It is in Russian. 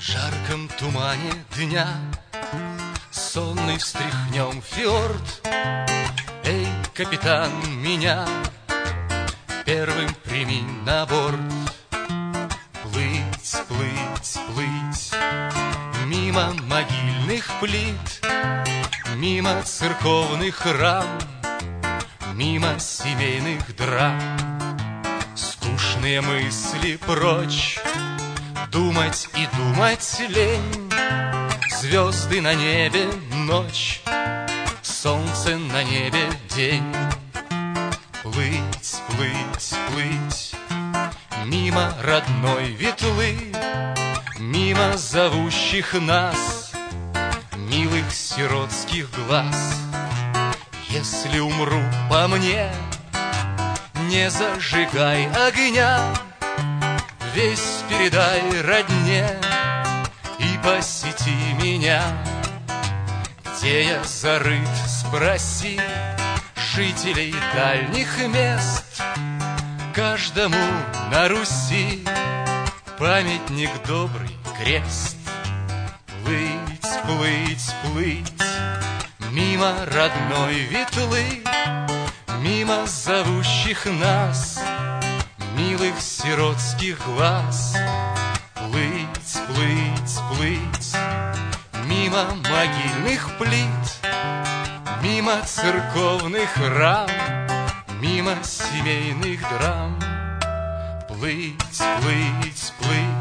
жарком тумане дня сонный встряхнем фьорд. Эй, капитан, меня первым прими на борт. Плыть, плыть, плыть мимо могильных плит, мимо церковных рам, мимо семейных драм. Скучные мысли прочь, думать и думать лень. Звезды на небе ночь, солнце на небе день. Плыть, плыть, плыть мимо родной Ветлы, мимо зовущих нас милых сиротских глаз. Если умру по мне, не зажигай огня, весть передай родне и посети меня. Где я зарыт, спроси жителей дальних мест. Каждому на Руси памятник добрый, крест. Плыть, плыть, плыть мимо родной Ветлы, мимо зовущих нас милых сиротских глаз. Плыть, плыть, плыть мимо могильных плит, мимо церковных рам, мимо семейных драм. Плыть, плыть, плыть